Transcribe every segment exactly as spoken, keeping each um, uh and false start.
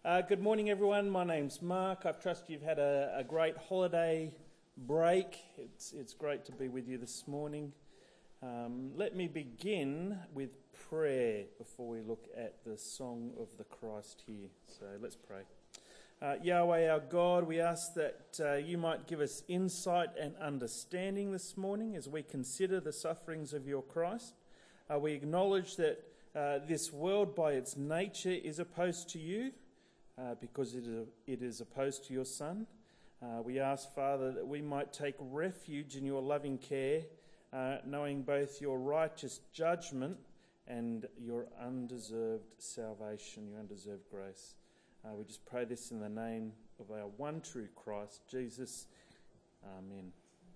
Uh, good morning, everyone. My name's Mark. I trust you've had a, a great holiday break. It's, it's great to be with you this morning. Um, let me begin with prayer before we look at the Song of the Christ here. So let's pray. Uh, Yahweh, our God, we ask that uh, you might give us insight and understanding this morning as we consider the sufferings of your Christ. Uh, we acknowledge that uh, this world by its nature is opposed to you. Uh, because it is, it is opposed to your Son. Uh, we ask, Father, that we might take refuge in your loving care, uh, knowing both your righteous judgment and your undeserved salvation, your undeserved grace. Uh, we just pray this in the name of our one true Christ, Jesus. Amen.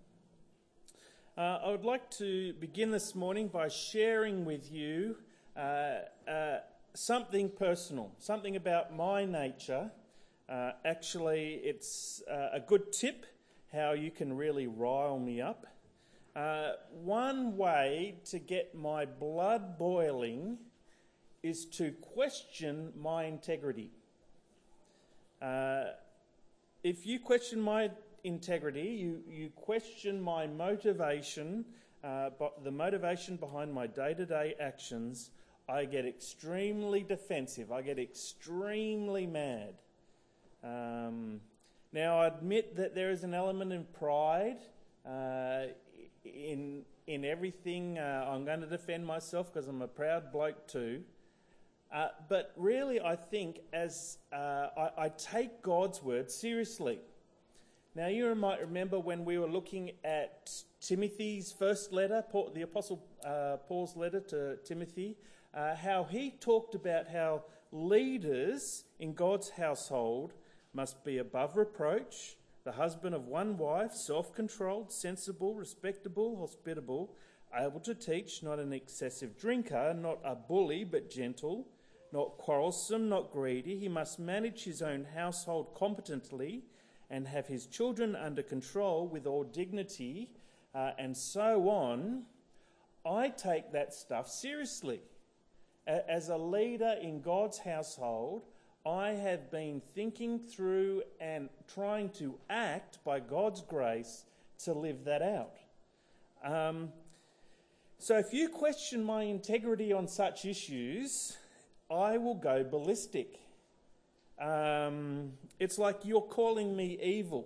Uh, I would like to begin this morning by sharing with you uh, uh, something personal, something about my nature. Uh, actually, it's uh, a good tip how you can really rile me up. Uh, one way to get my blood boiling is to question my integrity. Uh, if you question my integrity, you, you question my motivation, uh, but the motivation behind my day-to-day actions, I get extremely defensive. I get extremely mad. Um, now, I admit that there is an element of pride uh, in in everything. Uh, I'm going to defend myself because I'm a proud bloke too. Uh, but really, I think as uh, I, I take God's word seriously. Now, you might remember when we were looking at Timothy's first letter, Paul, the Apostle uh, Paul's letter to Timothy, Uh, how he talked about how leaders in God's household must be above reproach, the husband of one wife, self-controlled, sensible, respectable, hospitable, able to teach, not an excessive drinker, not a bully but gentle, not quarrelsome, not greedy. He must manage his own household competently and have his children under control with all dignity, uh, and so on. I take that stuff seriously. As a leader in God's household, I have been thinking through and trying to act by God's grace to live that out. Um, so if you question my integrity on such issues, I will go ballistic. Um, it's like you're calling me evil,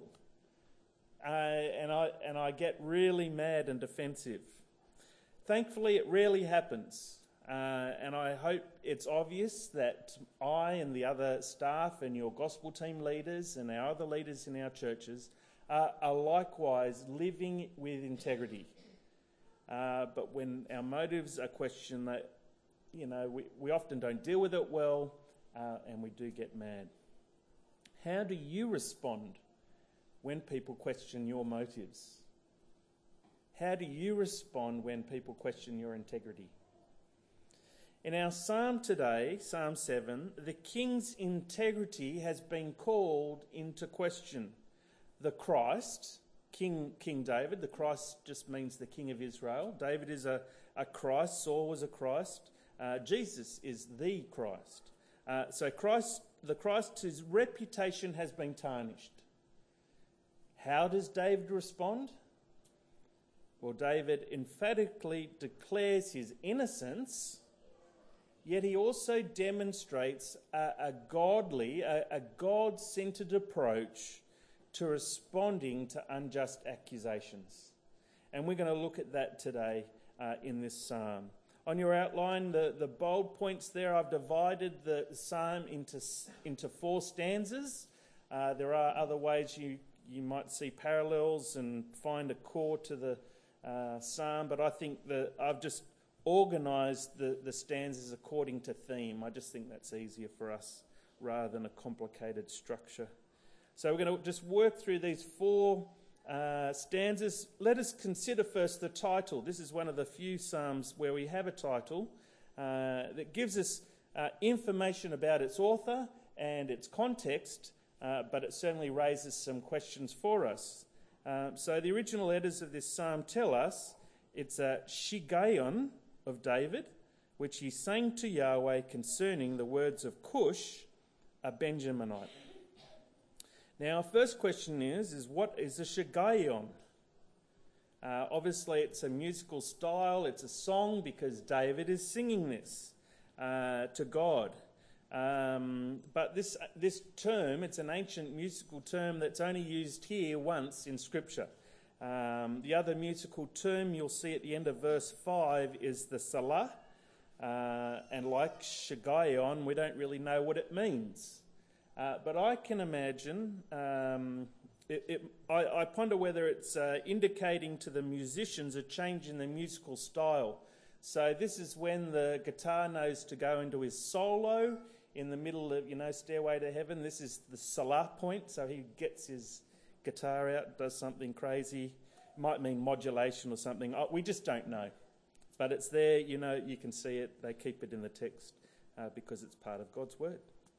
uh, and I and I get really mad and defensive. Thankfully, it rarely happens. Uh, and I hope it's obvious that I and the other staff and your gospel team leaders and our other leaders in our churches uh, are likewise living with integrity. Uh, but when our motives are questioned, that you know we, we often don't deal with it well, uh, and we do get mad. How do you respond when people question your motives? How do you respond when people question your integrity? In our psalm today, Psalm seven, the king's integrity has been called into question. The Christ, King King David, the Christ just means the King of Israel. David is a, a Christ, Saul was a Christ. Uh, Jesus is the Christ. Uh, so Christ, the Christ, his reputation has been tarnished. How does David respond? Well, David emphatically declares his innocence, yet he also demonstrates a, a godly, a, a God-centred approach to responding to unjust accusations. And we're going to look at that today uh, in this psalm. On your outline, the, the bold points there, I've divided the psalm into, into four stanzas. Uh, there are other ways you, you might see parallels and find a core to the uh, psalm, but I think that I've just organised the, the stanzas according to theme. I just think that's easier for us rather than a complicated structure. So we're going to just work through these four uh, stanzas. Let us consider first the title. This is one of the few psalms where we have a title uh, that gives us uh, information about its author and its context, uh, but it certainly raises some questions for us. Uh, so the original letters of this psalm tell us it's a shiggaion of David, which he sang to Yahweh concerning the words of Cush, a Benjaminite. Now, our first question is, is what is a Shiggaion? Uh, obviously, it's a musical style, it's a song because David is singing this uh, to God. Um, but this this term, it's an ancient musical term that's only used here once in Scripture. Um, the other musical term you'll see at the end of verse five is the Salah. Uh, and like Shiggaion, we don't really know what it means. Uh, but I can imagine, um, it, it, I, I ponder whether it's uh, indicating to the musicians a change in the musical style. So this is when the guitar knows to go into his solo in the middle of, you know, Stairway to Heaven. This is the Salah point, so he gets his guitar out, does something crazy. It might mean modulation or something. Oh, we just don't know. But it's there, you know, you can see it. They keep it in the text uh, because it's part of God's word.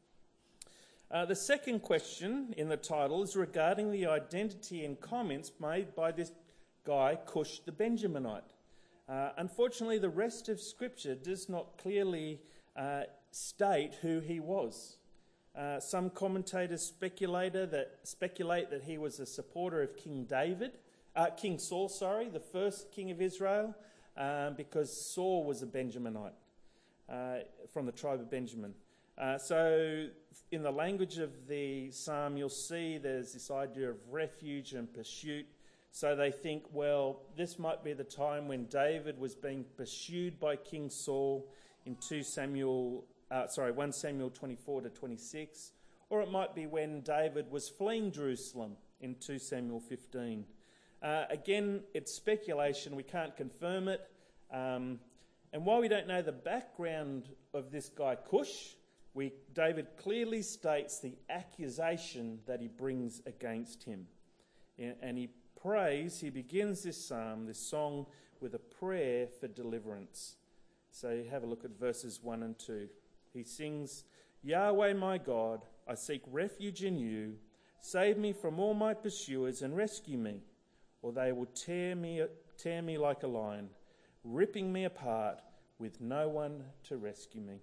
Uh, the second question in the title is regarding the identity and comments made by this guy, Cush the Benjaminite. Uh, unfortunately, the rest of Scripture does not clearly uh, state who he was. Uh, some commentators speculated that, speculate that he was a supporter of King David, uh, King Saul, sorry, the first king of Israel, um, because Saul was a Benjaminite uh, from the tribe of Benjamin. Uh, so in the language of the psalm, you'll see there's this idea of refuge and pursuit. So they think, well, this might be the time when David was being pursued by King Saul in two Samuel, uh, sorry, First Samuel twenty-four to twenty-six, or it might be when David was fleeing Jerusalem in Second Samuel fifteen. Uh, again, it's speculation. We can't confirm it. Um, and while we don't know the background of this guy Cush, we, David clearly states the accusation that he brings against him. And he prays, he begins this psalm, this song, with a prayer for deliverance. So you have a look at verses one and two. He sings, Yahweh my God, I seek refuge in you. Save me from all my pursuers and rescue me, or they will tear me, tear me like a lion, ripping me apart with no one to rescue me.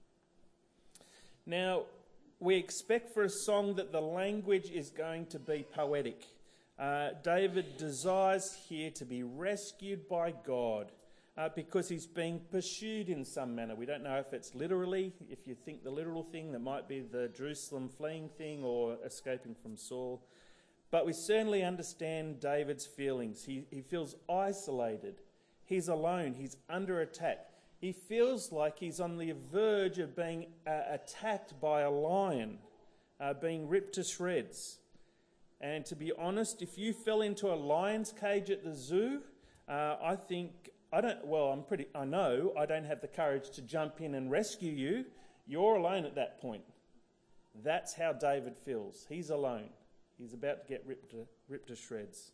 Now, we expect for a song that the language is going to be poetic. Uh, David desires here to be rescued by God uh, because he's being pursued in some manner. We don't know if it's literally, if you think the literal thing, that might be the Jerusalem fleeing thing or escaping from Saul. But we certainly understand David's feelings. He, he feels isolated. He's alone. He's under attack. He feels like he's on the verge of being uh, attacked by a lion, uh, being ripped to shreds. And to be honest, if you fell into a lion's cage at the zoo, uh, I think, I don't, well, I'm pretty, I know I don't have the courage to jump in and rescue you. You're alone at that point. That's how David feels. He's alone. He's about to get ripped to, ripped to shreds.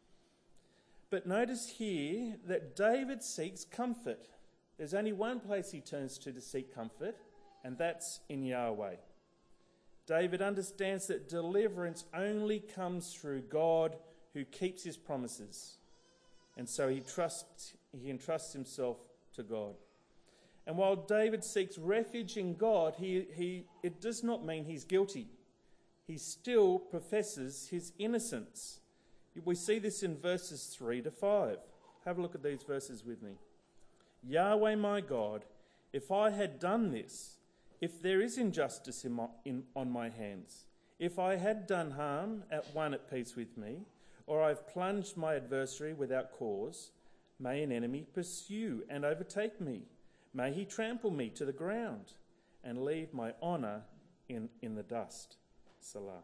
But notice here that David seeks comfort. There's only one place he turns to to seek comfort, and that's in Yahweh. David understands that deliverance only comes through God who keeps his promises. And so he trusts, he entrusts himself to God. And while David seeks refuge in God, he, he, it does not mean he's guilty. He still professes his innocence. We see this in verses three to five. Have a look at these verses with me. Yahweh my God, if I had done this, if there is injustice in my, in, on my hands, if I had done harm at one at peace with me, or I've plunged my adversary without cause, may an enemy pursue and overtake me. May he trample me to the ground and leave my honour in, in the dust. Salah.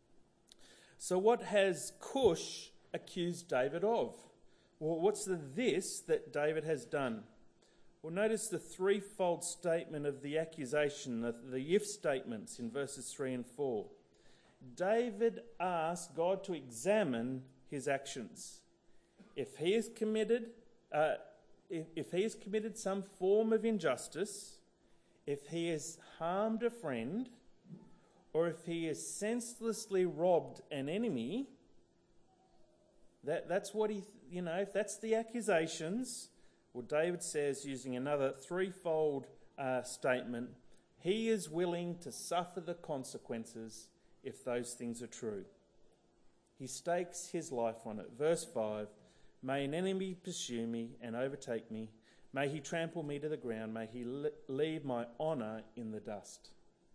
So what has Cush accused David of? Well, what's the this that David has done? Well, notice the threefold statement of the accusation, the, the if statements in verses three and four. David asked God to examine his actions. If he has committed, uh, if, if he has committed some form of injustice, if he has harmed a friend, or if he has senselessly robbed an enemy, that, that's what he, you know, if that's the accusations, well, David says, using another threefold uh, statement, He is willing to suffer the consequences if those things are true. He stakes his life on it. Verse five, may an enemy pursue me and overtake me. May he trample me to the ground. May he leave my honour in the dust.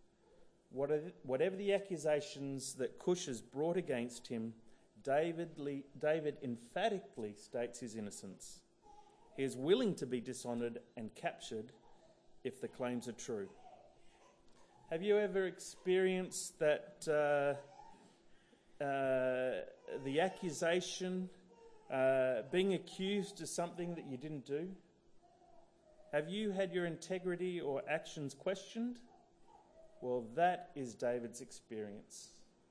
Whatever the accusations that Cush has brought against him, David, David emphatically states his innocence. He is willing to be dishonoured and captured if the claims are true. Have you ever experienced that uh, uh, the accusation, uh, being accused of something that you didn't do? Have you had your integrity or actions questioned? Well, that is David's experience.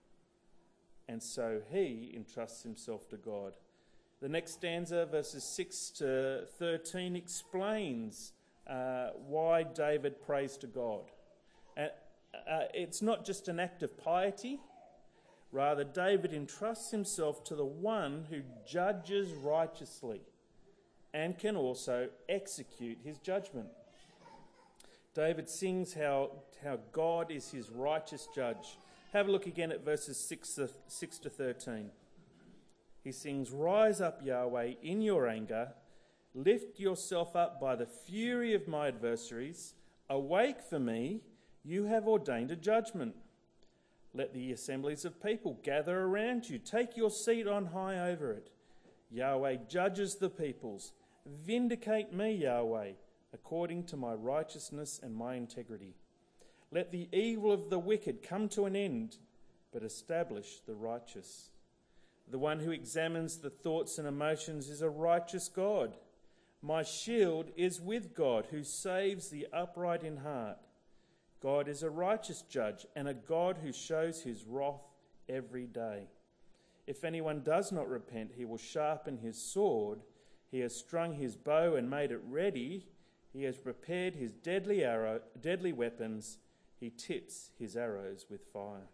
And so he entrusts himself to God. The next stanza, verses six to thirteen, explains uh, why David prays to God. And uh, it's not just an act of piety. Rather, David entrusts himself to the one who judges righteously and can also execute his judgment. David sings how, how God is his righteous judge. Have a look again at verses six to thirteen. He sings, rise up, Yahweh, in your anger. Lift yourself up by the fury of my adversaries. Awake for me, you have ordained a judgment. Let the assemblies of people gather around you. Take your seat on high over it. Yahweh judges the peoples. Vindicate me, Yahweh, according to my righteousness and my integrity. Let the evil of the wicked come to an end, but establish the righteous. The one who examines the thoughts and emotions is a righteous God. My shield is with God, who saves the upright in heart. God is a righteous judge and a God who shows his wrath every day. If anyone does not repent, he will sharpen his sword. He has strung his bow and made it ready. He has prepared his deadly arrow, deadly weapons. He tips his arrows with fire.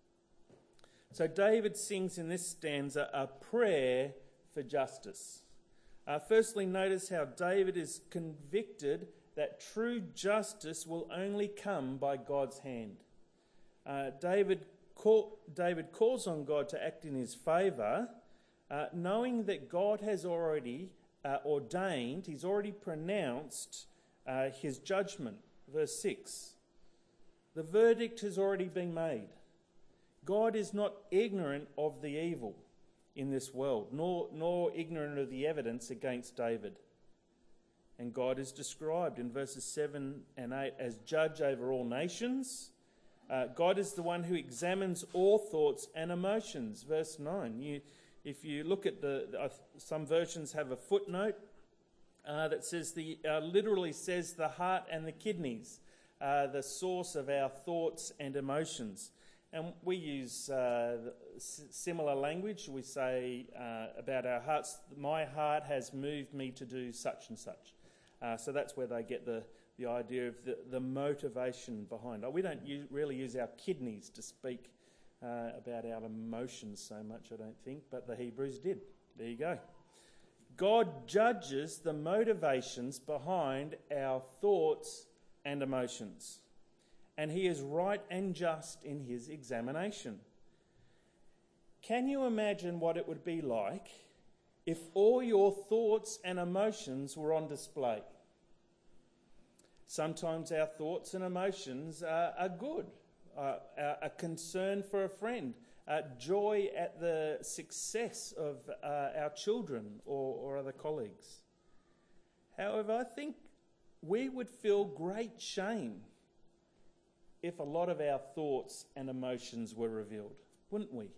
So David sings in this stanza a prayer for justice. Uh, firstly, notice how David is convicted that true justice will only come by God's hand. Uh, David, call, David calls on God to act in his favour, uh, knowing that God has already uh, ordained, he's already pronounced uh, his judgment. Verse six. The verdict has already been made. God is not ignorant of the evil in this world, nor, nor ignorant of the evidence against David. And God is described in verses seven and eight as judge over all nations. Uh, God is the one who examines all thoughts and emotions. Verse nine. You, if you look at the, uh, some versions have a footnote uh, that says the uh, literally says the heart and the kidneys, uh, the source of our thoughts and emotions. And we use uh, similar language. We say uh, about our hearts, my heart has moved me to do such and such. Uh, so that's where they get the, the idea of the, the motivation behind it. We don't use, really use our kidneys to speak uh, about our emotions so much, I don't think, but the Hebrews did. There you go. God judges the motivations behind our thoughts and emotions. And he is right and just in his examination. Can you imagine what it would be like if all your thoughts and emotions were on display? Sometimes our thoughts and emotions are, are good, uh, a concern for a friend, uh, joy at the success of uh, our children or, or other colleagues. However, I think we would feel great shame if a lot of our thoughts and emotions were revealed, wouldn't we?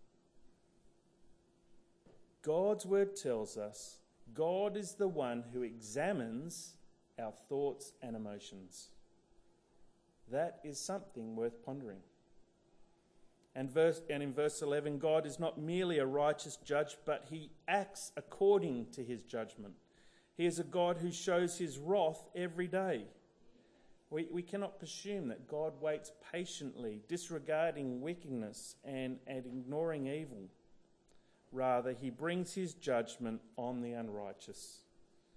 God's word tells us God is the one who examines our thoughts and emotions. That is something worth pondering. And, verse, and in verse eleven, God is not merely a righteous judge, but he acts according to his judgment. He is a God who shows his wrath every day. We, we cannot presume that God waits patiently, disregarding wickedness and, and ignoring evil. Rather, he brings his judgment on the unrighteous.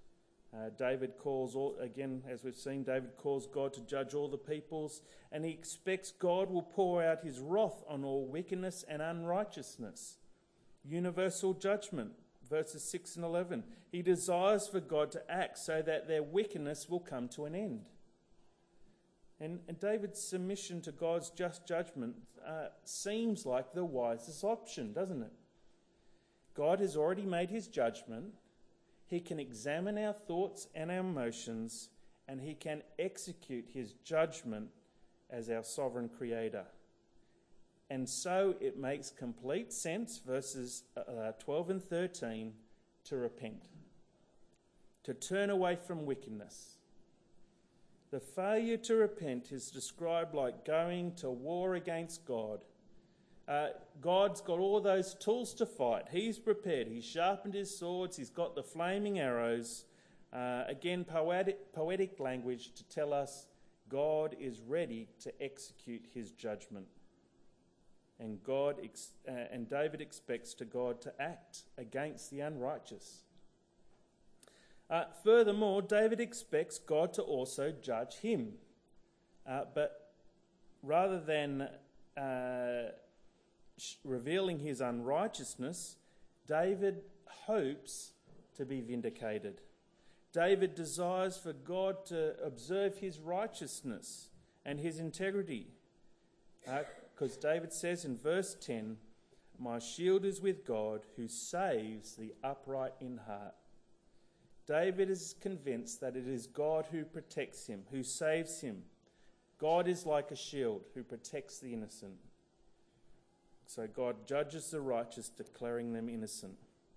Uh, David calls, all, again, as we've seen, David calls God to judge all the peoples, and he expects God will pour out his wrath on all wickedness and unrighteousness. Universal judgment, verses six and eleven. He desires for God to act so that their wickedness will come to an end. And, and David's submission to God's just judgment uh, seems like the wisest option, doesn't it? God has already made his judgment. He can examine our thoughts and our emotions, and he can execute his judgment as our sovereign creator. And so it makes complete sense, verses uh, twelve and thirteen, to repent, to turn away from wickedness. The failure to repent is described like going to war against God. Uh, God's got all those tools to fight. He's prepared. He's sharpened his swords. He's got the flaming arrows. Uh, again, poetic, poetic language to tell us God is ready to execute his judgment. And God ex- uh, and David expects to God to act against the unrighteous. Uh, furthermore, David expects God to also judge him. Uh, but rather than uh, revealing his unrighteousness, David hopes to be vindicated. David desires for God to observe his righteousness and his integrity. Because uh, David says in verse ten, "My shield is with God who saves the upright in heart." David is convinced that it is God who protects him, who saves him. God is like a shield who protects the innocent. So God judges the righteous, declaring them innocent.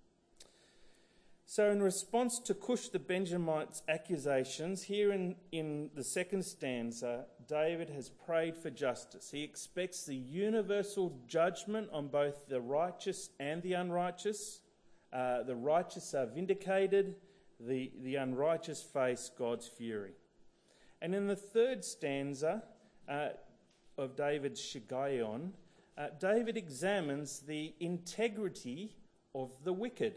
So in response to Cush the Benjamite's accusations, here in, in the second stanza, David has prayed for justice. He expects the universal judgment on both the righteous and the unrighteous. Uh, the righteous are vindicated, the, the unrighteous face God's fury. And in the third stanza uh, of David's Shiggaion, Uh, David examines the integrity of the wicked.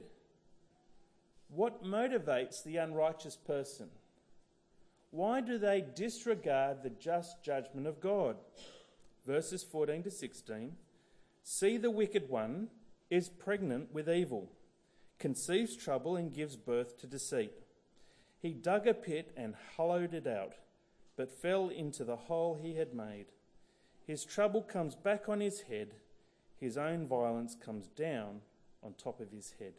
What motivates the unrighteous person? Why do they disregard the just judgment of God? Verses fourteen to sixteen. "See, the wicked one is pregnant with evil, conceives trouble and gives birth to deceit. He dug a pit and hollowed it out, but fell into the hole he had made. His trouble comes back on his head. His own violence comes down on top of his head."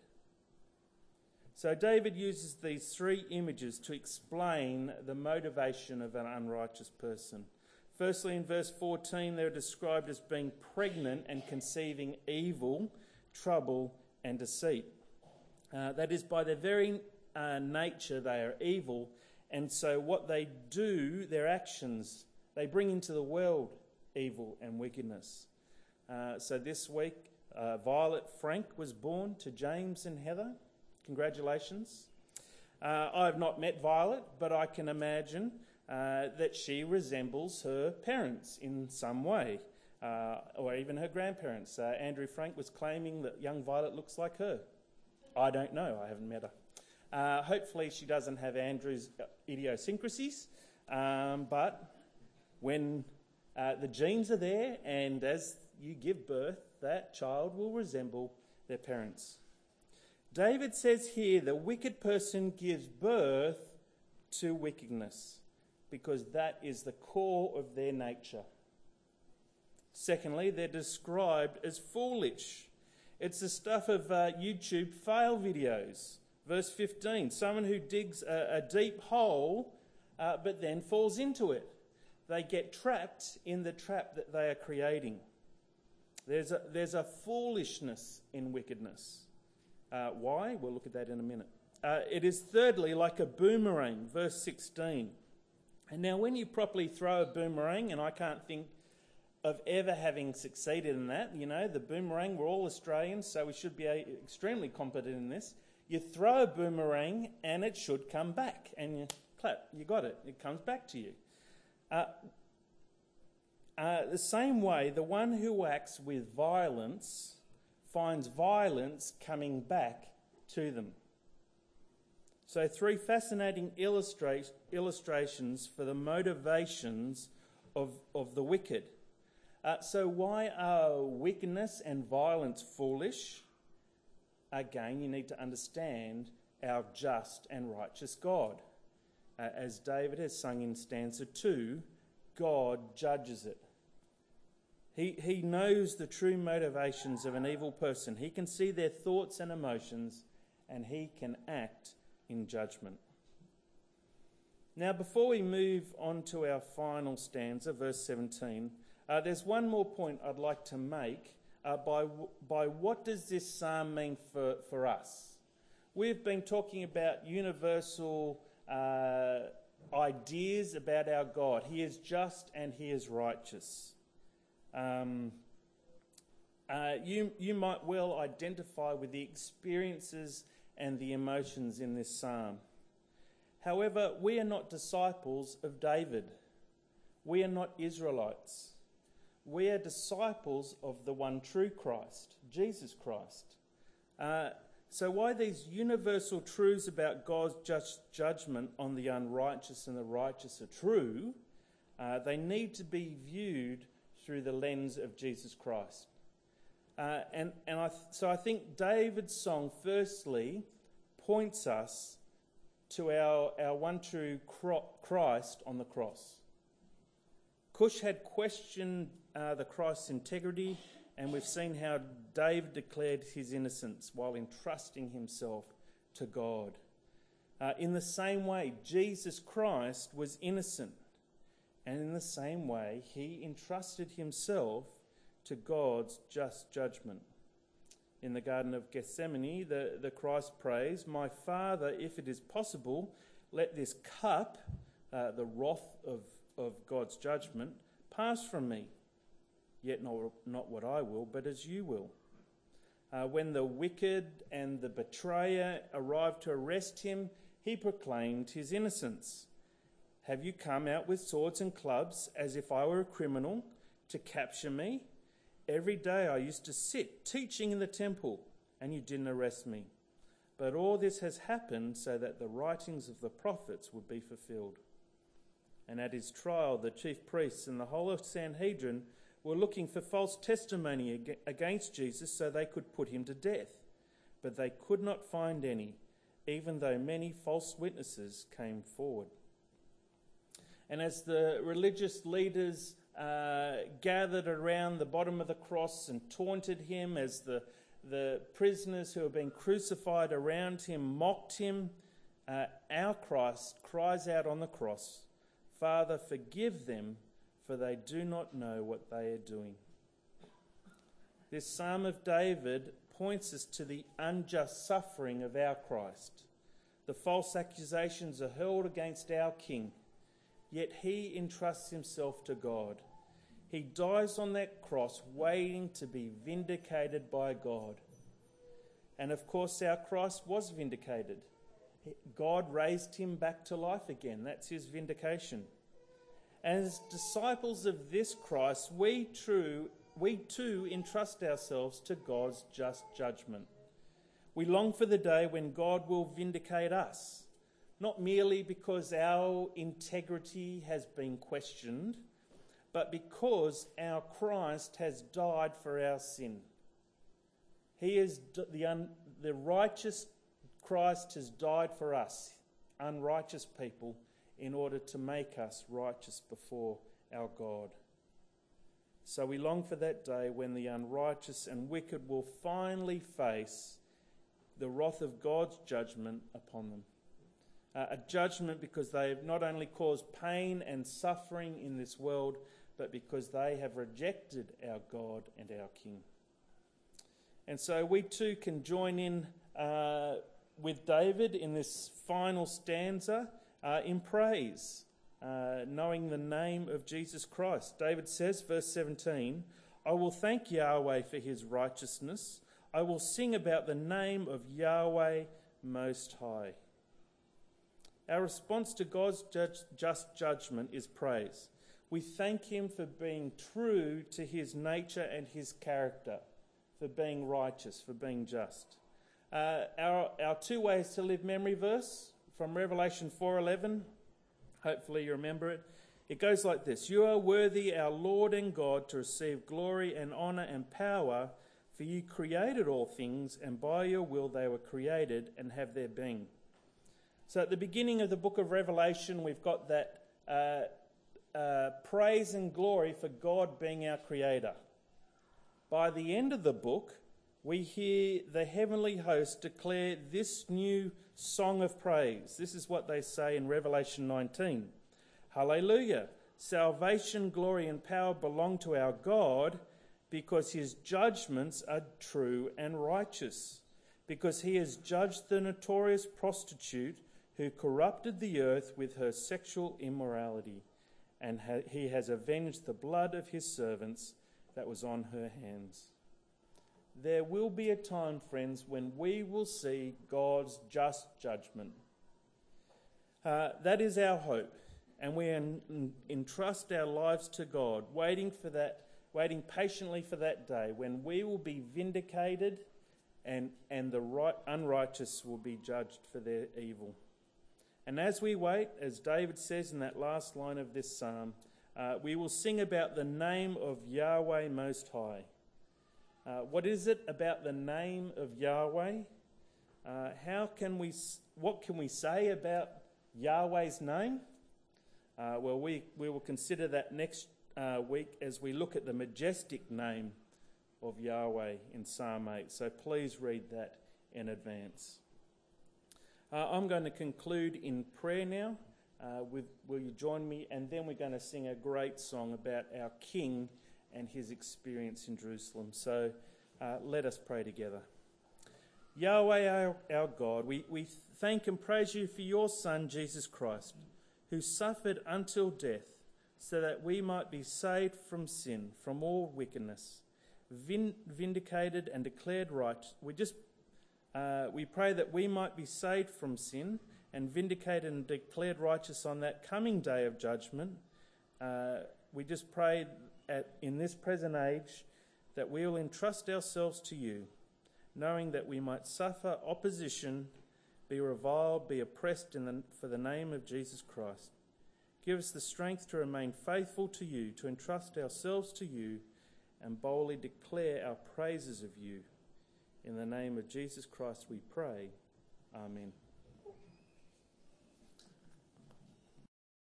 So David uses these three images to explain the motivation of an unrighteous person. Firstly, in verse fourteen, they're described as being pregnant and conceiving evil, trouble and deceit. Uh, that is, by their very uh, nature, they are evil. And so what they do, their actions, they bring into the world evil and wickedness. Uh, so this week, uh, Violet Frank was born to James and Heather. Congratulations. Uh, I have not met Violet, but I can imagine uh, that she resembles her parents in some way, uh, or even her grandparents. Uh, Andrew Frank was claiming that young Violet looks like her. I don't know, I haven't met her. Uh, hopefully she doesn't have Andrew's idiosyncrasies, um, but when Uh, the genes are there, and as you give birth, that child will resemble their parents. David says here the wicked person gives birth to wickedness because that is the core of their nature. Secondly, they're described as foolish. It's the stuff of uh, YouTube fail videos. Verse fifteen, someone who digs a, a deep hole uh, but then falls into it. They get trapped in the trap that they are creating. There's a, there's a foolishness in wickedness. Uh, why? We'll look at that in a minute. Uh, it is thirdly like a boomerang, verse sixteen. And now when you properly throw a boomerang, and I can't think of ever having succeeded in that, you know, the boomerang, we're all Australians, so we should be extremely competent in this. You throw a boomerang and it should come back. And you clap, you got it, it comes back to you. Uh, uh, the same way, the one who acts with violence finds violence coming back to them. So three fascinating illustra- illustrations for the motivations of, of the wicked. Uh, so why are wickedness and violence foolish? Again, you need to understand our just and righteous God. Uh, as David has sung in stanza two, God judges it. He, he knows the true motivations of an evil person. He can see their thoughts and emotions, and he can act in judgment. Now, before we move on to our final stanza, verse seventeen, uh, there's one more point I'd like to make. Uh, by, by what does this psalm mean for, for us? We've been talking about universal uh, ideas about our God. He is just and he is righteous. Um, uh, you, you might well identify with the experiences and the emotions in this psalm. However, we are not disciples of David. We are not Israelites. We are disciples of the one true Christ, Jesus Christ. Uh, so why these universal truths about God's just judgment on the unrighteous and the righteous are true, uh, they need to be viewed through the lens of Jesus Christ. Uh, and and I th- so I think David's song firstly points us to our, our one true cro- Christ on the cross. Cush had questioned uh, the Christ's integrity, and we've seen how David declared his innocence while entrusting himself to God. Uh, in the same way, Jesus Christ was innocent, and in the same way, he entrusted himself to God's just judgment. In the Garden of Gethsemane, the, the Christ prays, "My Father, if it is possible, let this cup," uh, the wrath of, of God's judgment, "pass from me. Yet not, not what I will, but as you will." Uh, when the wicked and the betrayer arrived to arrest him, he proclaimed his innocence. "Have you come out with swords and clubs as if I were a criminal to capture me? Every day I used to sit teaching in the temple, and you didn't arrest me. But all this has happened so that the writings of the prophets would be fulfilled." And at his trial, the chief priests and the whole of Sanhedrin were looking for false testimony against Jesus so they could put him to death. But they could not find any, even though many false witnesses came forward. And as the religious leaders uh, gathered around the bottom of the cross and taunted him, as the, the prisoners who were being crucified around him mocked him, uh, our Christ cries out on the cross, "Father, forgive them, for they do not know what they are doing." This Psalm of David points us to the unjust suffering of our Christ. The false accusations are hurled against our King, yet he entrusts himself to God. He dies on that cross waiting to be vindicated by God. And of course our Christ was vindicated. God raised him back to life again. That's his vindication. As disciples of this Christ, we, true, we too entrust ourselves to God's just judgment. We long for the day when God will vindicate us, not merely because our integrity has been questioned, but because our Christ has died for our sin. He is the, un, the righteous Christ has died for us, unrighteous people, in order to make us righteous before our God. So we long for that day when the unrighteous and wicked will finally face the wrath of God's judgment upon them. Uh, a judgment because they have not only caused pain and suffering in this world, but because they have rejected our God and our King. And so we too can join in uh, with David in this final stanza uh, in praise, uh, knowing the name of Jesus Christ. David says, verse seventeen, "I will thank Yahweh for his righteousness. I will sing about the name of Yahweh Most High." Our response to God's judge, just judgment is praise. We thank him for being true to his nature and his character, for being righteous, for being just. Uh, our, our two ways to live memory verse, from Revelation four eleven. Hopefully you remember it. It goes like this: "You are worthy, our Lord and God, to receive glory and honour and power, for you created all things, and by your will they were created and have their being." So at the beginning of the book of Revelation, we've got that uh, uh, praise and glory for God being our creator. By the end of the book, we hear the heavenly host declare this new song of praise. This is what they say in Revelation nineteen. "Hallelujah! Salvation, glory and power belong to our God, because his judgments are true and righteous, because he has judged the notorious prostitute who corrupted the earth with her sexual immorality, and ha- he has avenged the blood of his servants that was on her hands." There will be a time, friends, when we will see God's just judgment. Uh, that is our hope, and we en- en- entrust our lives to God, waiting for that, waiting patiently for that day when we will be vindicated and, and the right, unrighteous will be judged for their evil. And as we wait, as David says in that last line of this psalm, uh, we will sing about the name of Yahweh Most High. Uh, what is it about the name of Yahweh? Uh, how can we? What can we say about Yahweh's name? Uh, well, we, we will consider that next uh, week as we look at the majestic name of Yahweh in Psalm eight. So please read that in advance. Uh, I'm going to conclude in prayer now. Uh, with, will you join me? And then we're going to sing a great song about our King and his experience in Jerusalem. So uh, let us pray together. Yahweh, our, our God, we, we thank and praise you for your Son, Jesus Christ, who suffered until death, so that we might be saved from sin, from all wickedness, vin- vindicated and declared right. We just uh, we pray that we might be saved from sin and vindicated and declared righteous on that coming day of judgment. Uh, we just pray at, in this present age that we will entrust ourselves to you, knowing that we might suffer opposition, be reviled, be oppressed in the, for the name of Jesus Christ. Give us the strength to remain faithful to you, to entrust ourselves to you, and boldly declare our praises of you. In the name of Jesus Christ we pray. Amen.